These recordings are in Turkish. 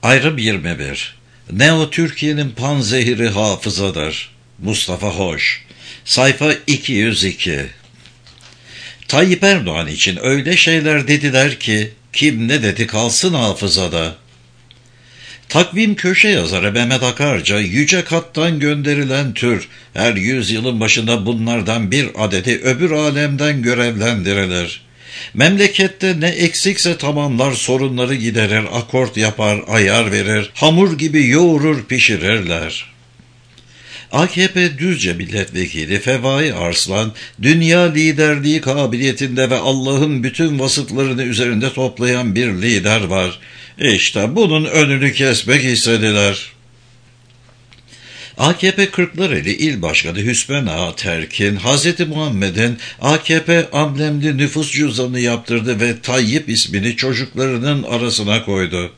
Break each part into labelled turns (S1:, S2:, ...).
S1: Ayrım 21. Neo Türkiye'nin panzehiri hafızadır. Mustafa Hoş. Sayfa 202. Tayyip Erdoğan için öyle şeyler dediler ki, kim ne dedi kalsın hafızada. Takvim köşe yazarı Mehmet Akarca, yüce kattan gönderilen tür, her yüzyılın başında bunlardan bir adedi öbür alemden görevlendirilir. Memlekette ne eksikse tamamlar, sorunları giderir, akort yapar, ayar verir, hamur gibi yoğurur pişirirler. AKP Düzce Milletvekili Fevai Arslan, dünya liderliği kabiliyetinde ve Allah'ın bütün vasıflarını üzerinde toplayan bir lider var. İşte bunun önünü kesmek istediler. AKP Kırklareli İl Başkanı Hüsmen Ağa Terkin, Hz. Muhammed'in AKP amblemli nüfus cüzdanını yaptırdı ve Tayyip ismini çocuklarının arasına koydu.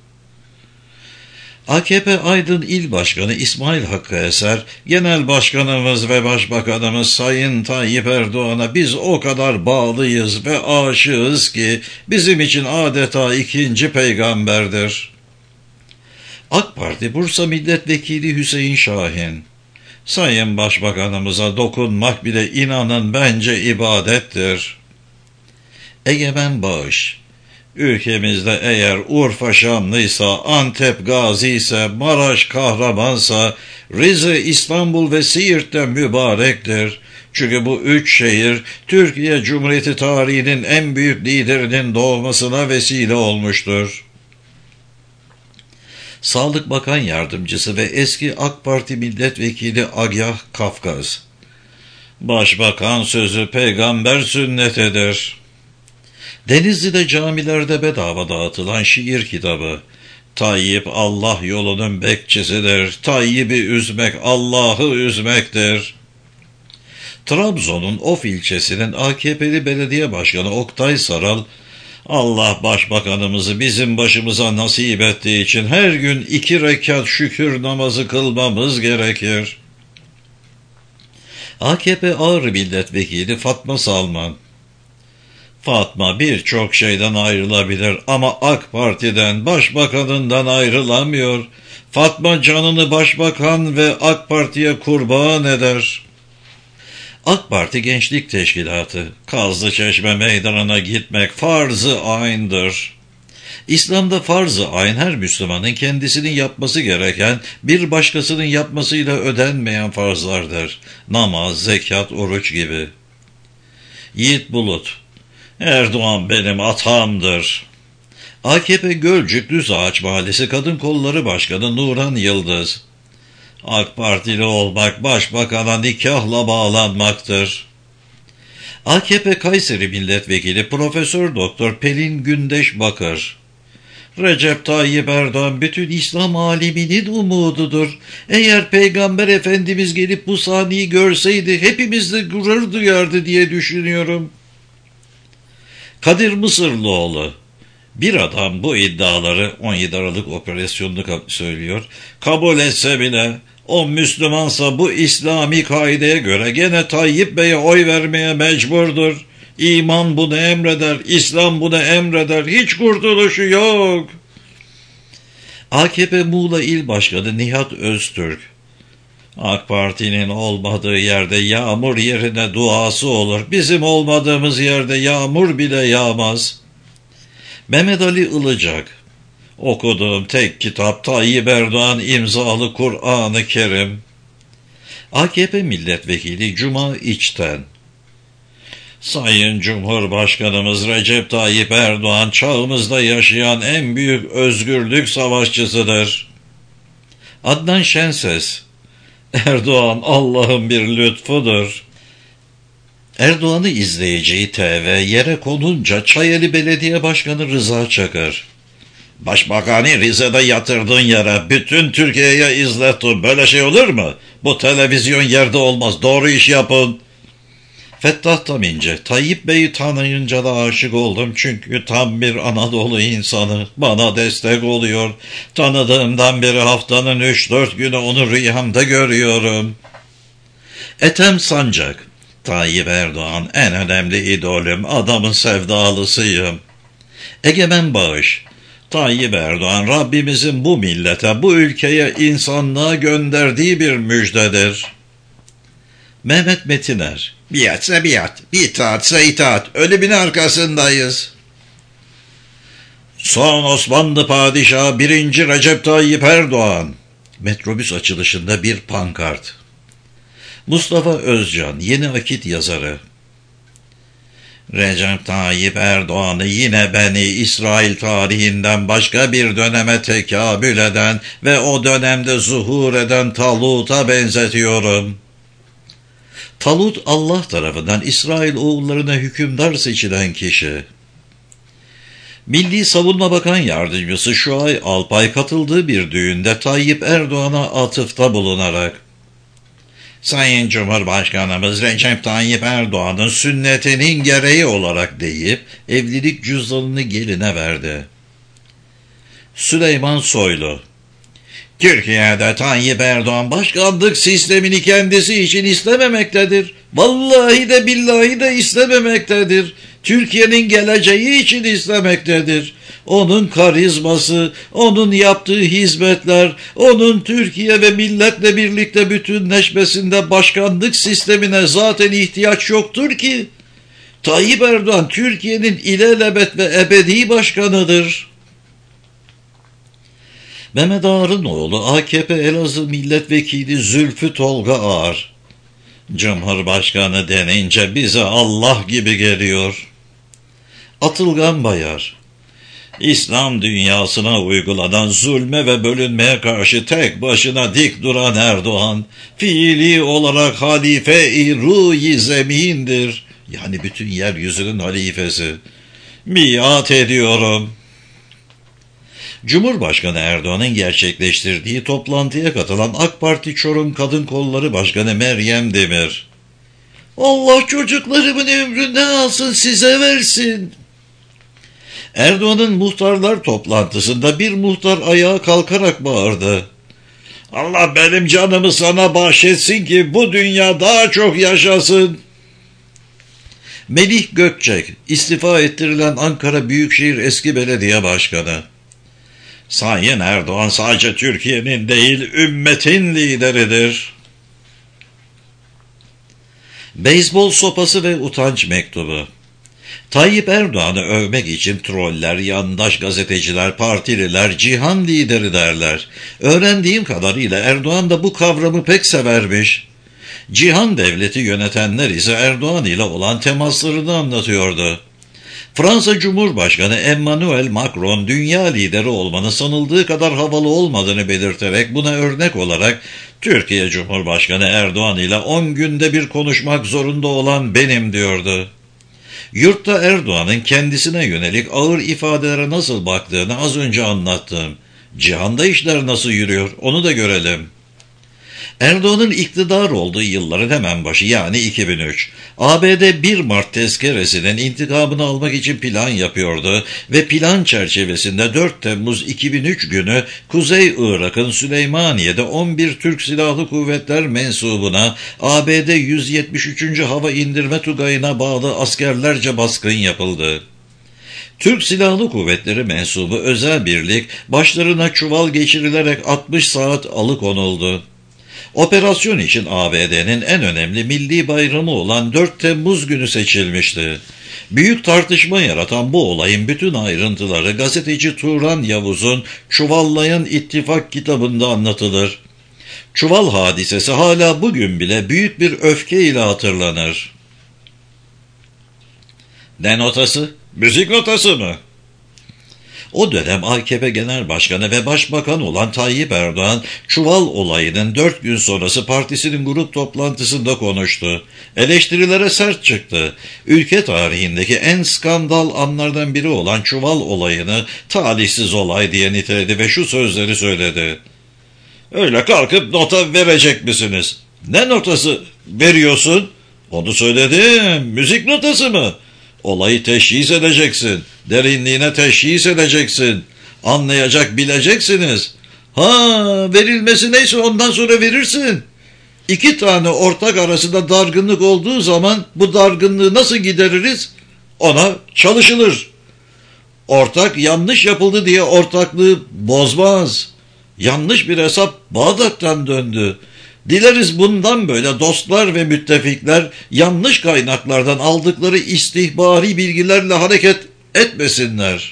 S1: AKP Aydın İl Başkanı İsmail Hakkı Eser, Genel Başkanımız ve Başbakanımız Sayın Tayyip Erdoğan'a biz o kadar bağlıyız ve aşığız ki bizim için adeta ikinci peygamberdir. AK Parti Bursa Milletvekili Hüseyin Şahin, Sayın Başbakanımıza dokunmak bile inanın bence ibadettir. Egemen Bağış, ülkemizde eğer Urfa Şamlıysa, Antep Gazi ise, Maraş kahramansa, Rize, İstanbul ve Siirt'te mübarektir. Çünkü bu üç şehir Türkiye Cumhuriyeti tarihinin en büyük liderinin doğmasına vesile olmuştur. Sağlık Bakan Yardımcısı ve eski AK Parti Milletvekili Agah Kafkas, Başbakan sözü peygamber sünnetidir. Denizli'de camilerde bedava dağıtılan şiir kitabı, Tayyip Allah yolunun bekçisidir, Tayyip'i üzmek Allah'ı üzmektir. Trabzon'un Of ilçesinin AKP'li belediye başkanı Oktay Saral, Allah başbakanımızı bizim başımıza nasip ettiği için her gün 2 rekat şükür namazı kılmamız gerekir. AKP Ağrı Milletvekili Fatma Salman, Fatma birçok şeyden ayrılabilir ama AK Parti'den, başbakanından ayrılamıyor. Fatma canını başbakan ve AK Parti'ye kurban eder. AK Parti Gençlik Teşkilatı, Kazlıçeşme Meydanı'na gitmek farz-ı ayn'dır. İslam'da farz-ı ayn her Müslümanın kendisinin yapması gereken, bir başkasının yapmasıyla ödenmeyen farzlardır. Namaz, zekat, oruç gibi. Yiğit Bulut, Erdoğan benim atamdır. AKP Gölcük Düzağaç Mahallesi Kadın Kolları Başkanı Nuran Yıldız, AK Partili olmak başbakana nikahla bağlanmaktır. AKP Kayseri Milletvekili Profesör Doktor Pelin Gündeş Bakır, Recep Tayyip Erdoğan bütün İslam aleminin umududur. Eğer Peygamber Efendimiz gelip bu sahneyi görseydi hepimiz de gurur duyardı diye düşünüyorum. Kadir Mısırlıoğlu, bir adam bu iddiaları 17 Aralık operasyonunu söylüyor. Kabul etse bile o Müslümansa bu İslami kaideye göre gene Tayyip Bey'e oy vermeye mecburdur. İman bunu emreder, İslam bunu emreder, hiç kurtuluşu yok. AKP Muğla İl Başkanı Nihat Öztürk, AK Parti'nin olmadığı yerde yağmur yerine duası olur. Bizim olmadığımız yerde yağmur bile yağmaz. Mehmet Ali Ilıcak, okuduğum tek kitap Tayyip Erdoğan imzalı Kur'an-ı Kerim. AKP Milletvekili Cuma İçten, Sayın Cumhurbaşkanımız Recep Tayyip Erdoğan çağımızda yaşayan en büyük özgürlük savaşçısıdır. Adnan Şenses, Erdoğan Allah'ın bir lütfudur. Erdoğan'ı izleyeceği TV yere konunca Çayeli Belediye Başkanı Rıza Çakır, Başbakanı Rize'de yatırdığın yere bütün Türkiye'ye izlettin. Böyle şey olur mu? Bu televizyon yerde olmaz. Doğru iş yapın. Fettah Tamince, Tayyip Bey'i tanıyınca da aşık oldum. Çünkü tam bir Anadolu insanı. Bana destek oluyor. Tanıdığımdan beri haftanın 3-4 günü onu rüyamda görüyorum. Ethem Sancak, Tayyip Erdoğan en önemli idolüm. Adamın sevdalısıyım. Egemen Bağış, Tayyip Erdoğan, Rabbimizin bu millete, bu ülkeye, insanlığa gönderdiği bir müjdedir. Mehmet Metiner, biatse biat, itaatse itaat, ölümün arkasındayız. Son Osmanlı Padişahı 1. Recep Tayyip Erdoğan. Metrobüs açılışında bir pankart. Mustafa Özcan, Yeni Akit yazarı. Recep Tayyip Erdoğan'ı yine Beni İsrail tarihinden başka bir döneme tekabül eden ve o dönemde zuhur eden Talut'a benzetiyorum. Talut, Allah tarafından İsrail oğullarına hükümdar seçilen kişi. Milli Savunma Bakan Yardımcısı Şuay Alpay katıldığı bir düğünde Tayyip Erdoğan'a atıfta bulunarak, Sayın Cumhurbaşkanımız Recep Tayyip Erdoğan'ın sünnetinin gereği olarak deyip evlilik cüzdanını geline verdi. Süleyman Soylu, Türkiye'de Tayyip Erdoğan başkanlık sistemini kendisi için istememektedir. Vallahi de billahi de istememektedir. Türkiye'nin geleceği için istemektedir. Onun karizması, onun yaptığı hizmetler, onun Türkiye ve milletle birlikte bütünleşmesinde başkanlık sistemine zaten ihtiyaç yoktur ki. Tayyip Erdoğan Türkiye'nin ilelebet ve ebedi başkanıdır. Mehmet Ağar'ın oğlu AKP Elazığ Milletvekili Zülfü Tolga Ağar, Cumhurbaşkanı denince bize Allah gibi geliyor. Atılgan Bayar, İslam dünyasına uygulanan zulme ve bölünmeye karşı tek başına dik duran fiili olarak halife-i ruh-i zemindir. Yani bütün yeryüzünün halifesi. Biat ediyorum. Cumhurbaşkanı Erdoğan'ın gerçekleştirdiği toplantıya katılan AK Parti Çorum Kadın Kolları Başkanı Meryem Demir, Allah çocuklarımın ömründen alsın, size versin. Erdoğan'ın muhtarlar toplantısında bir muhtar ayağa kalkarak bağırdı, Allah benim canımı sana bahşetsin ki bu dünya daha çok yaşasın. Melih Gökçek, istifa ettirilen Ankara Büyükşehir Eski Belediye Başkanı, Sayın Erdoğan sadece Türkiye'nin değil, ümmetin lideridir. Beyzbol sopası ve utanç mektubu. Tayyip Erdoğan'ı övmek için troller, yandaş gazeteciler, partililer, cihan lideri derler. Öğrendiğim kadarıyla Erdoğan da bu kavramı pek severmiş. Cihan devleti yönetenler ise Erdoğan ile olan temaslarını anlatıyordu. Fransa Cumhurbaşkanı Emmanuel Macron, dünya lideri olmanın sanıldığı kadar havalı olmadığını belirterek buna örnek olarak Türkiye Cumhurbaşkanı Erdoğan ile 10 günde bir konuşmak zorunda olan benim diyordu. Yurtta Erdoğan'ın kendisine yönelik ağır ifadelere nasıl baktığını az önce anlattım. Cihanda işler nasıl yürüyor onu da görelim. Erdoğan'ın iktidar olduğu yılların hemen başı yani 2003, ABD 1 Mart tezkeresinin intikamını almak için plan yapıyordu ve plan çerçevesinde 4 Temmuz 2003 günü Kuzey Irak'ın Süleymaniye'de 11 Türk Silahlı Kuvvetler mensubuna ABD 173. Hava İndirme Tugayı'na bağlı askerlerce baskın yapıldı. Türk Silahlı Kuvvetleri mensubu özel birlik başlarına çuval geçirilerek 60 saat alıkonuldu. Operasyon için ABD'nin en önemli milli bayramı olan 4 Temmuz günü seçilmişti. Büyük tartışma yaratan bu olayın bütün ayrıntıları gazeteci Turan Yavuz'un Çuvallayan İttifak kitabında anlatılır. Çuval hadisesi hala bugün bile büyük bir öfke ile hatırlanır. Ne notası? Müzik notası mı? O dönem AKP Genel Başkanı ve Başbakan olan Tayyip Erdoğan, Çuval olayının 4 gün sonrası partisinin grup toplantısında konuştu. Eleştirilere sert çıktı. Ülke tarihindeki en skandal anlardan biri olan Çuval olayını talihsiz olay diye niteledi ve şu sözleri söyledi. Öyle kalkıp nota verecek misiniz? Ne notası veriyorsun? Onu söyledim. Müzik notası mı? Olayı teşhis edeceksin. Derinliğine teşhis edeceksin. Anlayacak bileceksiniz. Verilmesi neyse ondan sonra verirsin. 2 tane ortak arasında dargınlık olduğu zaman bu dargınlığı nasıl gideririz? Ona çalışılır. Ortak yanlış yapıldı diye ortaklığı bozmaz. Yanlış bir hesap Bağdat'tan döndü. Dileriz bundan böyle dostlar ve müttefikler yanlış kaynaklardan aldıkları istihbari bilgilerle hareket etmesinler.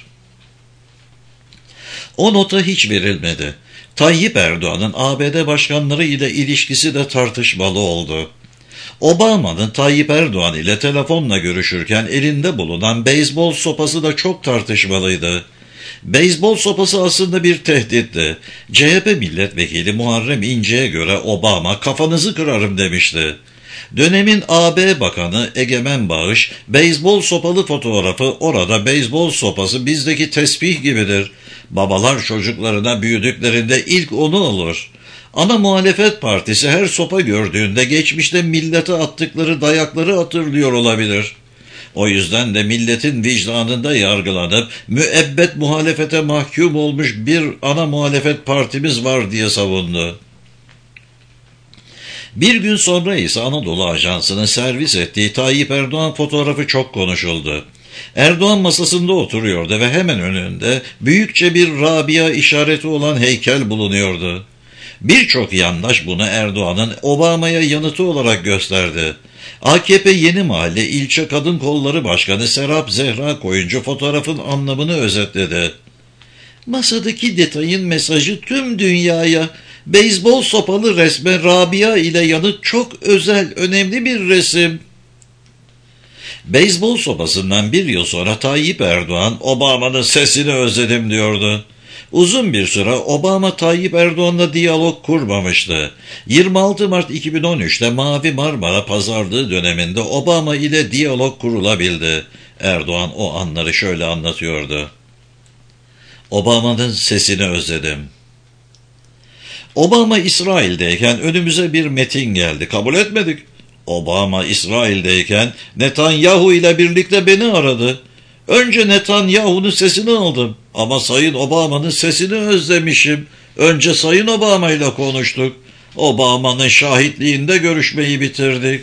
S1: O nota hiç verilmedi. Tayyip Erdoğan'ın ABD başkanları ile ilişkisi de tartışmalı oldu. Obama'nın Tayyip Erdoğan ile telefonla görüşürken elinde bulunan beyzbol sopası da çok tartışmalıydı. Beyzbol sopası aslında bir tehditti. CHP milletvekili Muharrem İnce'ye göre Obama kafanızı kırarım demişti. Dönemin AB Bakanı Egemen Bağış, beyzbol sopalı fotoğrafı orada beyzbol sopası bizdeki tesbih gibidir. Babalar çocuklarına büyüdüklerinde ilk onu alır. Ana muhalefet partisi her sopa gördüğünde geçmişte millete attıkları dayakları hatırlıyor olabilir. O yüzden de milletin vicdanında yargılanıp müebbet muhalefete mahkum olmuş bir ana muhalefet partimiz var diye savundu. Bir gün sonra ise Anadolu Ajansı'nın servis ettiği Tayyip Erdoğan fotoğrafı çok konuşuldu. Erdoğan masasında oturuyordu ve hemen önünde büyükçe bir Rabia işareti olan heykel bulunuyordu. Birçok yandaş bunu Erdoğan'ın Obama'ya yanıtı olarak gösterdi. AKP Yeni Mahalle İlçe Kadın Kolları Başkanı Serap Zehra Koyuncu fotoğrafın anlamını özetledi. Masadaki detayın mesajı tüm dünyaya, beyzbol sopalı resme Rabia ile yanıt çok özel, önemli bir resim. Beyzbol sopasından bir yıl sonra Tayyip Erdoğan, Obama'nın sesini özledim diyordu. Uzun bir süre Obama Tayyip Erdoğan'la diyalog kurmamıştı. 26 Mart 2013'te Mavi Marmara pazarlığı döneminde Obama ile diyalog kurulabildi. Erdoğan o anları şöyle anlatıyordu. Obama'nın sesini özledim. Obama İsrail'deyken önümüze bir metin geldi. Kabul etmedik. Obama İsrail'deyken Netanyahu ile birlikte beni aradı. Önce Netanyahu'nun sesini aldım ama Sayın Obama'nın sesini özlemişim. Önce Sayın Obama ile konuştuk. Obama'nın şahitliğinde görüşmeyi bitirdik.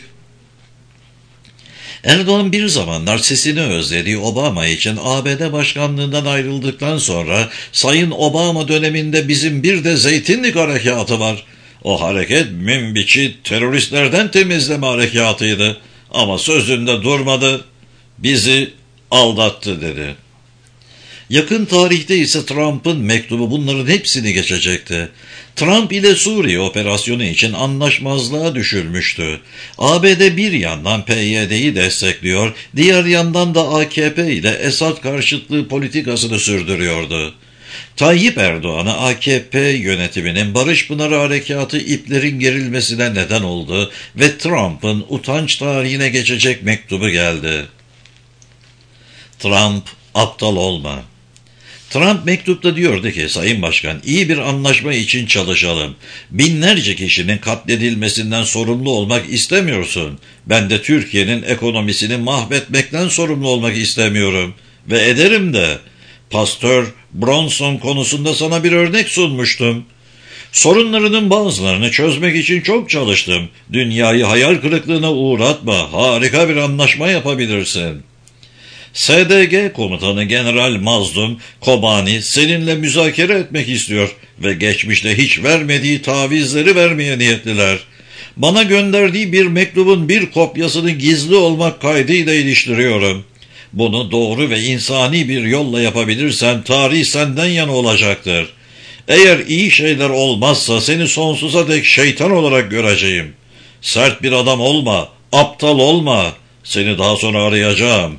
S1: Erdoğan bir zamanlar sesini özlediği Obama için ABD başkanlığından ayrıldıktan sonra Sayın Obama döneminde bizim bir de Zeytinlik harekatı var. O hareket Münbiç'i teröristlerden temizleme harekatıydı ama sözünde durmadı, bizi aldattı dedi. Yakın tarihte ise Trump'ın mektubu bunların hepsini geçecekti. Trump ile Suriye operasyonu için anlaşmazlığa düşülmüştü. ABD bir yandan PYD'yi destekliyor, diğer yandan da AKP ile Esad karşıtlığı politikasını sürdürüyordu. Tayyip Erdoğan'a AKP yönetiminin Barış Pınarı Harekatı iplerin gerilmesine neden oldu ve Trump'ın utanç tarihine geçecek mektubu geldi. Trump, aptal olma. Trump mektupta diyordu ki, Sayın Başkan, iyi bir anlaşma için çalışalım. Binlerce kişinin katledilmesinden sorumlu olmak istemiyorsun. Ben de Türkiye'nin ekonomisini mahvetmekten sorumlu olmak istemiyorum. Ve ederim de. Pastör Bronson konusunda sana bir örnek sunmuştum. Sorunlarının bazılarını çözmek için çok çalıştım. Dünyayı hayal kırıklığına uğratma. Harika bir anlaşma yapabilirsin. SDG komutanı General Mazlum Kobani seninle müzakere etmek istiyor ve geçmişte hiç vermediği tavizleri vermeye niyetliler. Bana gönderdiği bir mektubun bir kopyasını gizli olmak kaydıyla iliştiriyorum. Bunu doğru ve insani bir yolla yapabilirsen tarih senden yana olacaktır. Eğer iyi şeyler olmazsa seni sonsuza dek şeytan olarak göreceğim. Sert bir adam olma, aptal olma. Seni daha sonra arayacağım.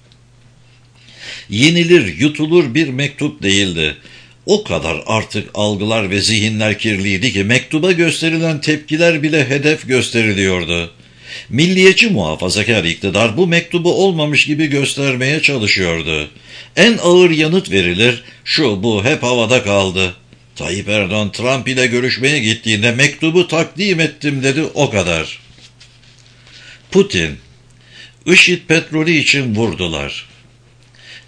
S1: Yenilir, yutulur bir mektup değildi. O kadar artık algılar ve zihinler kirliydi ki mektuba gösterilen tepkiler bile hedef gösteriliyordu. Milliyetçi muhafazakar iktidar bu mektubu olmamış gibi göstermeye çalışıyordu. En ağır yanıt verilir, şu bu hep havada kaldı. Tayyip Erdoğan Trump ile görüşmeye gittiğinde mektubu takdim ettim dedi, o kadar. Putin, IŞİD petrolü için vurdular.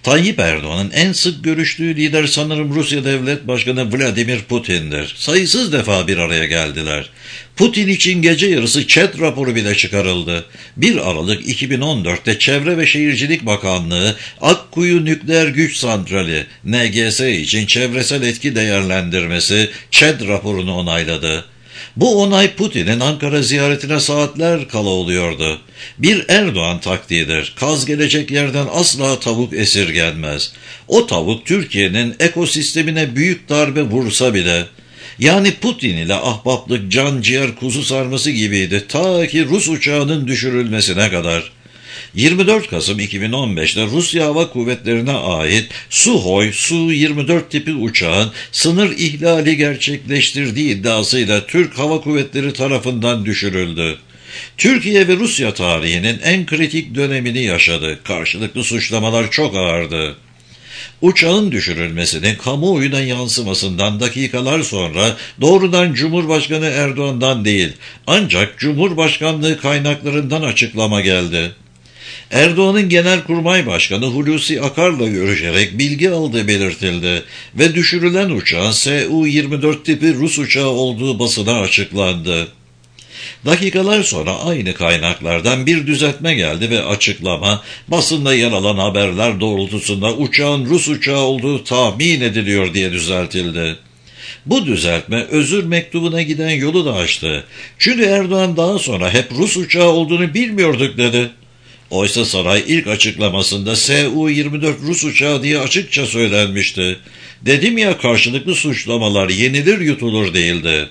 S1: Tayyip Erdoğan'ın en sık görüştüğü lider sanırım Rusya Devlet Başkanı Vladimir Putin'dir. Sayısız defa bir araya geldiler. Putin için gece yarısı ÇED raporu bile çıkarıldı. 1 Aralık 2014'te Çevre ve Şehircilik Bakanlığı Akkuyu Nükleer Güç Santrali NGS için çevresel etki değerlendirmesi ÇED raporunu onayladı. Bu onay Putin'in Ankara ziyaretine saatler kala oluyordu. Bir Erdoğan taktiğidir. Kaz gelecek yerden asla tavuk esirgenmez. O tavuk Türkiye'nin ekosistemine büyük darbe vursa bile. Yani Putin ile ahbaplık can ciğer kuzu sarması gibiydi ta ki Rus uçağının düşürülmesine kadar. 24 Kasım 2015'te Rusya Hava Kuvvetleri'ne ait Suhoi Su-24 tipi uçağın sınır ihlali gerçekleştirdiği iddiasıyla Türk Hava Kuvvetleri tarafından düşürüldü. Türkiye ve Rusya tarihinin en kritik dönemini yaşadı. Karşılıklı suçlamalar çok ağırdı. Uçağın düşürülmesinin kamuoyuna yansımasından dakikalar sonra doğrudan Cumhurbaşkanı Erdoğan'dan değil, ancak Cumhurbaşkanlığı kaynaklarından açıklama geldi. Erdoğan'ın Genelkurmay Başkanı Hulusi Akar'la görüşerek bilgi aldığı belirtildi ve düşürülen uçağın Su-24 tipi Rus uçağı olduğu basına açıklandı. Dakikalar sonra aynı kaynaklardan bir düzeltme geldi ve açıklama, basında yer alan haberler doğrultusunda uçağın Rus uçağı olduğu tahmin ediliyor diye düzeltildi. Bu düzeltme özür mektubuna giden yolu da açtı. Çünkü Erdoğan daha sonra hep Rus uçağı olduğunu bilmiyorduk dedi. Oysa saray ilk açıklamasında Su-24 Rus uçağı diye açıkça söylenmişti. Dedim ya, karşılıklı suçlamalar yenilir yutulur değildi.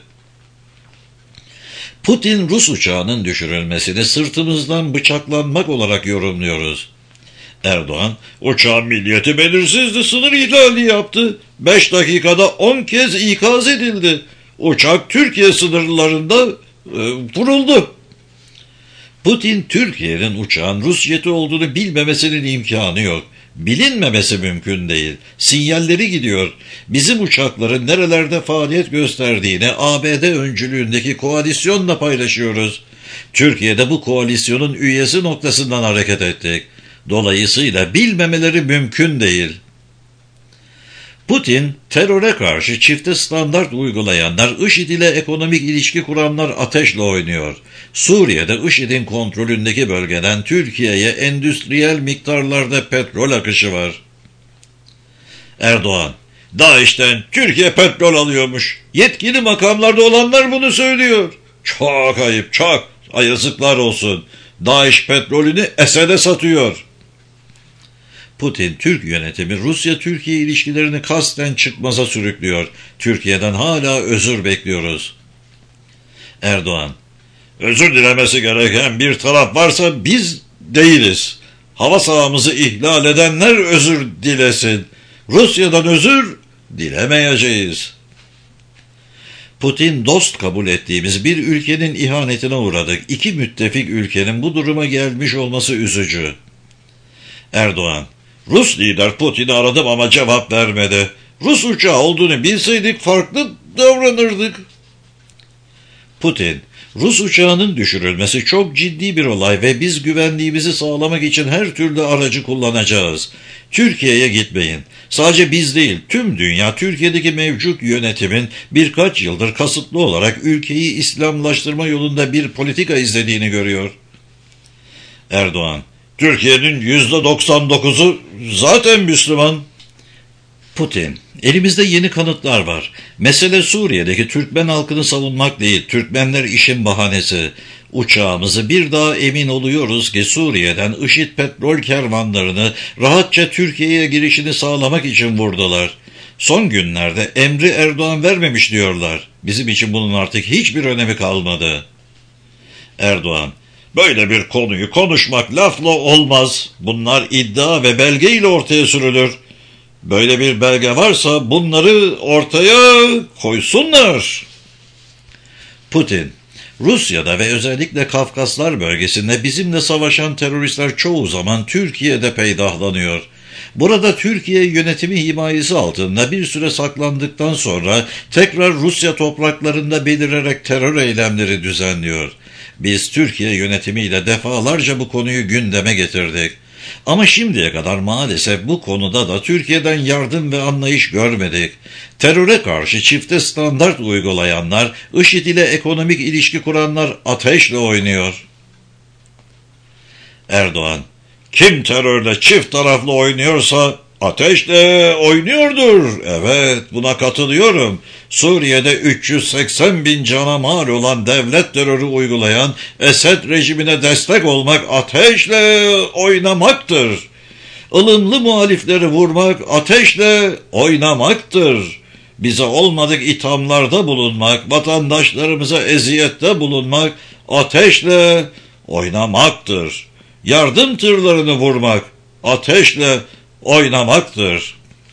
S1: Putin Rus uçağının düşürülmesini sırtımızdan bıçaklanmak olarak yorumluyoruz. Erdoğan, uçağın milliyeti belirsizdi, sınır ihlali yaptı. 5 dakikada 10 kez ikaz edildi. Uçak Türkiye sınırlarında vuruldu. Putin, Türkiye'nin uçağın Rus jeti olduğunu bilmemesinin imkanı yok. Bilinmemesi mümkün değil. Sinyalleri gidiyor. Bizim uçakların nerelerde faaliyet gösterdiğini ABD öncülüğündeki koalisyonla paylaşıyoruz. Türkiye'de bu koalisyonun üyesi noktasından hareket ettik. Dolayısıyla bilmemeleri mümkün değil. Putin, teröre karşı çifte standart uygulayanlar, IŞİD ile ekonomik ilişki kuranlar ateşle oynuyor. Suriye'de IŞİD'in kontrolündeki bölgeden Türkiye'ye endüstriyel miktarlarda petrol akışı var. Erdoğan, DAEŞ'ten Türkiye petrol alıyormuş. Yetkili makamlarda olanlar bunu söylüyor. Çok ayıp, çok. Yazıklar olsun. DAEŞ petrolünü Esed'e satıyor. Putin, Türk yönetimi Rusya-Türkiye ilişkilerini kasten çıkmaza sürüklüyor. Türkiye'den hala özür bekliyoruz. Erdoğan, özür dilemesi gereken bir taraf varsa biz değiliz. Hava sahamızı ihlal edenler özür dilesin. Rusya'dan özür dilemeyeceğiz. Putin, dost kabul ettiğimiz bir ülkenin ihanetine uğradık. 2 müttefik ülkenin bu duruma gelmiş olması üzücü. Erdoğan, Rus lider Putin'i aradım ama cevap vermedi. Rus uçağı olduğunu bilseydik farklı davranırdık. Putin, Rus uçağının düşürülmesi çok ciddi bir olay ve biz güvenliğimizi sağlamak için her türlü aracı kullanacağız. Türkiye'ye gitmeyin. Sadece biz değil, tüm dünya Türkiye'deki mevcut yönetimin birkaç yıldır kasıtlı olarak ülkeyi İslamlaştırma yolunda bir politika izlediğini görüyor. Erdoğan, Türkiye'nin %99'u zaten Müslüman. Putin, elimizde yeni kanıtlar var. Mesele Suriye'deki Türkmen halkını savunmak değil, Türkmenler işin bahanesi. Uçağımızı bir daha emin oluyoruz ki Suriye'den IŞİD petrol kervanlarını rahatça Türkiye'ye girişini sağlamak için vurdular. Son günlerde emri Erdoğan vermemiş diyorlar. Bizim için bunun artık hiçbir önemi kalmadı. Erdoğan, böyle bir konuyu konuşmak lafla olmaz. Bunlar iddia ve belgeyle ortaya sürülür. Böyle bir belge varsa bunları ortaya koysunlar. Putin, Rusya'da ve özellikle Kafkaslar bölgesinde bizimle savaşan teröristler çoğu zaman Türkiye'de peydahlanıyor. Burada Türkiye yönetimi himayesi altında bir süre saklandıktan sonra tekrar Rusya topraklarında belirerek terör eylemleri düzenliyor. Biz Türkiye yönetimiyle defalarca bu konuyu gündeme getirdik. Ama şimdiye kadar maalesef bu konuda da Türkiye'den yardım ve anlayış görmedik. Teröre karşı çifte standart uygulayanlar, IŞİD ile ekonomik ilişki kuranlar ateşle oynuyor. Erdoğan, kim terörle çift taraflı oynuyorsa ateşle oynuyordur. Evet, buna katılıyorum. Suriye'de 380 bin cana mal olan devlet terörü uygulayan Esed rejimine destek olmak ateşle oynamaktır. Ilımlı muhalifleri vurmak ateşle oynamaktır. Bize olmadık ithamlarda bulunmak, vatandaşlarımıza eziyette bulunmak ateşle oynamaktır. Yardım tırlarını vurmak ateşle oynamaktır.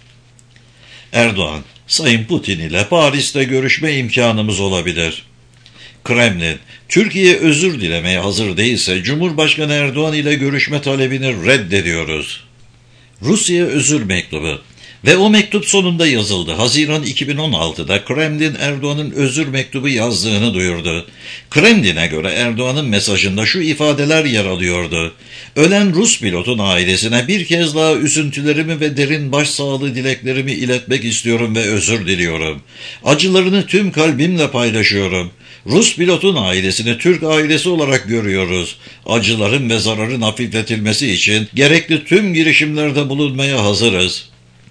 S1: Erdoğan, Sayın Putin ile Paris'te görüşme imkanımız olabilir. Kremlin, Türkiye özür dilemeye hazır değilse Cumhurbaşkanı Erdoğan ile görüşme talebini reddediyoruz. Rusya özür mektubu ve o mektup sonunda yazıldı. Haziran 2016'da Kremlin Erdoğan'ın özür mektubu yazdığını duyurdu. Kremlin'e göre Erdoğan'ın mesajında şu ifadeler yer alıyordu. Ölen Rus pilotun ailesine bir kez daha üzüntülerimi ve derin başsağlığı dileklerimi iletmek istiyorum ve özür diliyorum. Acılarını tüm kalbimle paylaşıyorum. Rus pilotun ailesini Türk ailesi olarak görüyoruz. Acıların ve zararın hafifletilmesi için gerekli tüm girişimlerde bulunmaya hazırız.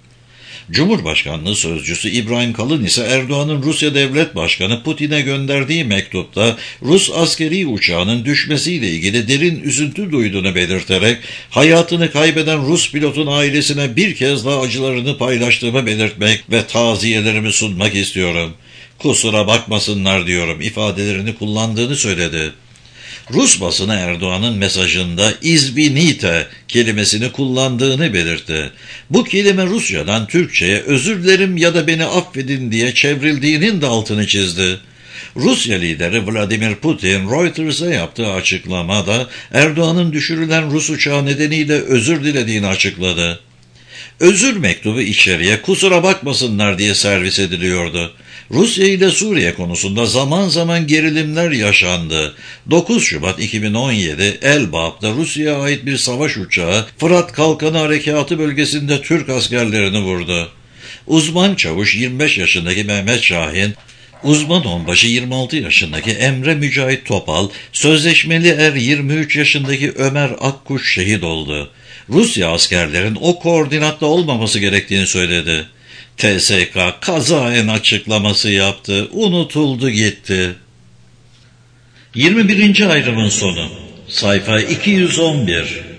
S1: Cumhurbaşkanlığı sözcüsü İbrahim Kalın ise Erdoğan'ın Rusya Devlet Başkanı Putin'e gönderdiği mektupta Rus askeri uçağının düşmesiyle ilgili derin üzüntü duyduğunu belirterek hayatını kaybeden Rus pilotun ailesine bir kez daha acılarını paylaştığımı belirtmek ve taziyelerimi sunmak istiyorum. Kusura bakmasınlar diyorum ifadelerini kullandığını söyledi. Rus basını Erdoğan'ın mesajında izbinite kelimesini kullandığını belirtti. Bu kelime Rusçadan Türkçe'ye özür dilerim ya da beni affedin diye çevrildiğinin de altını çizdi. Rusya lideri Vladimir Putin Reuters'a yaptığı açıklamada Erdoğan'ın düşürülen Rus uçağı nedeniyle özür dilediğini açıkladı. Özür mektubu içeriye kusura bakmasınlar diye servis ediliyordu. Rusya ile Suriye konusunda zaman zaman gerilimler yaşandı. 9 Şubat 2017 Elbap'ta Rusya'ya ait bir savaş uçağı Fırat Kalkanı Harekatı bölgesinde Türk askerlerini vurdu. Uzman çavuş 25 yaşındaki Mehmet Şahin, uzman onbaşı 26 yaşındaki Emre Mücahit Topal, sözleşmeli er 23 yaşındaki Ömer Akkuş şehit oldu. Rusya askerlerin o koordinatta olmaması gerektiğini söyledi. TSK kazaen açıklaması yaptı, unutuldu gitti. 21. ayrımın sonu, sayfa 211.